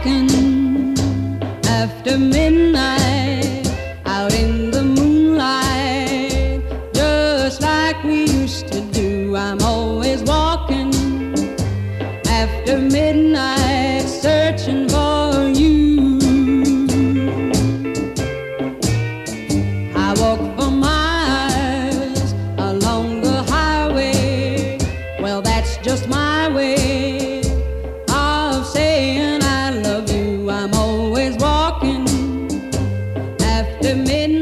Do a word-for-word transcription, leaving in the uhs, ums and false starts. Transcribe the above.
walking after midnight out in the moonlight, just like we used to do. I'm always walking after midnight, searching for you. I walk for miles along the highway. Well, that's just my way of saying I love you. I'm always walking after midnight.